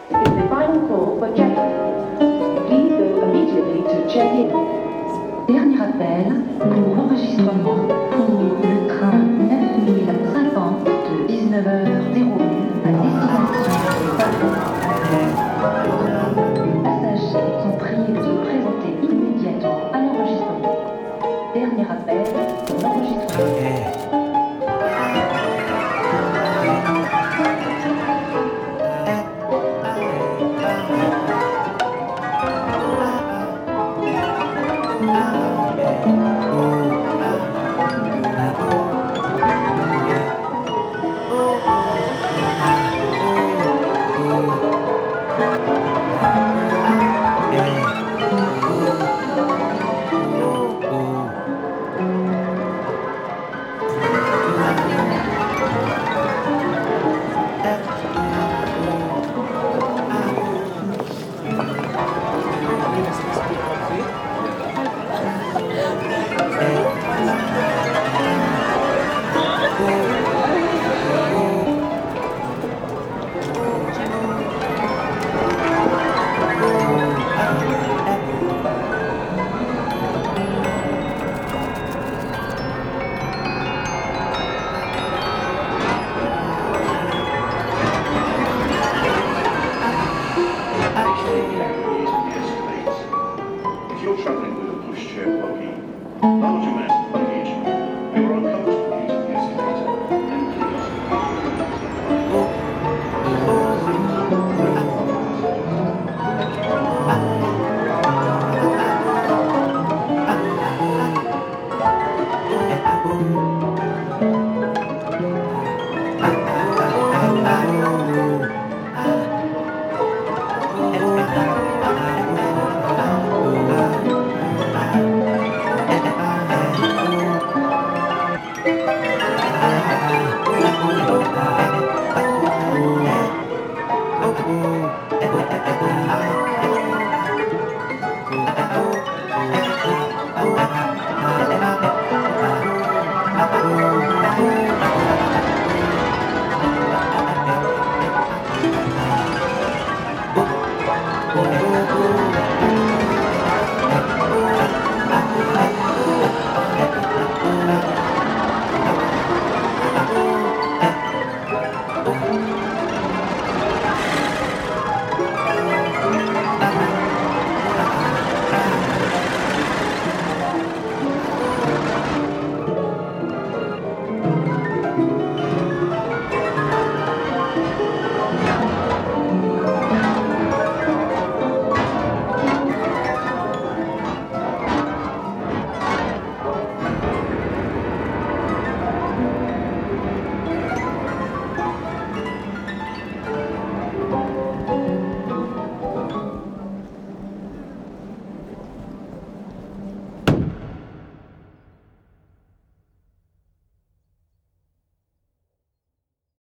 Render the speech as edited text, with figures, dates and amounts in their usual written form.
is the final call for check-in. Please go immediately to check-in. Dernier appel pour l'enregistrement pour le train 9050 de 19h01 à destination de Paris. Les passagers sont priés de se présenter immédiatement à l'enregistrement. Dernier appel pour l'enregistrement.